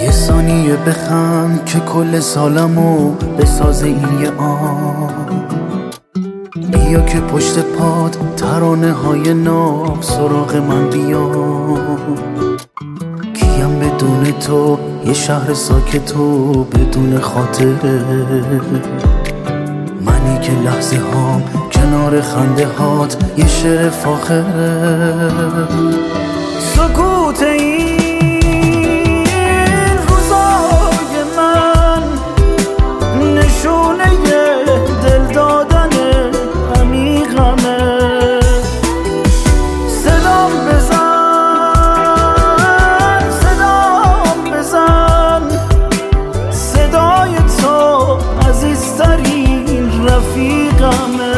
یه ثانیه بخند که کل سالمو بسازه این یه بیا که پشت پات ترانه های ناب سراغ من بیا. کیم بدون تو یه شهر ساکت و بدون خاطره، منی که لحظه هام کنار خنده هات یه شعر فاخره. سکوت این روزای من نشونه دل دادن عمیقمه. صدام بزن صدای تو عزیزترین رفیقمه.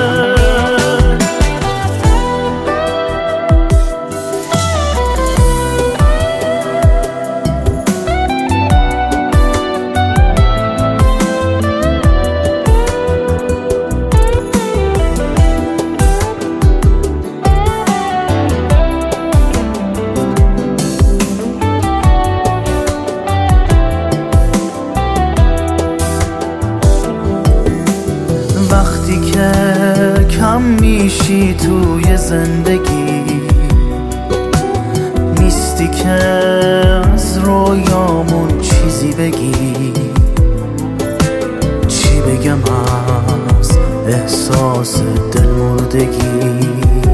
وقتی که کم میشی توی زندگی، نیستی که از رویامون چیزی بگی. چی بگم از احساس دلمردگی؟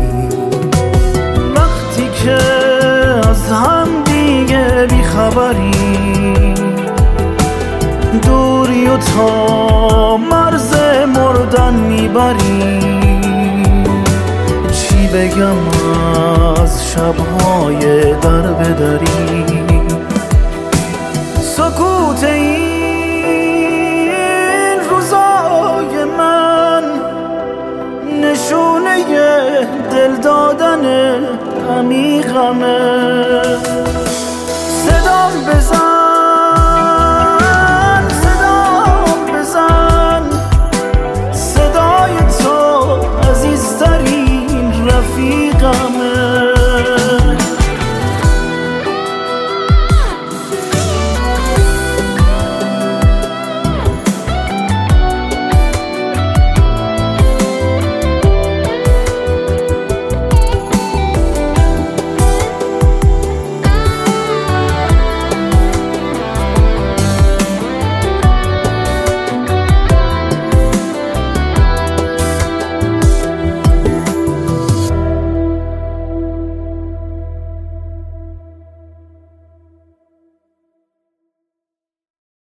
وقتی که از هم دیگه بیخبری، دوری و تا مرز مردن میبری. چی بگم از شبهای در بدری؟ سکوت این روزای من نشونه دل دادن عمیقمه. صدام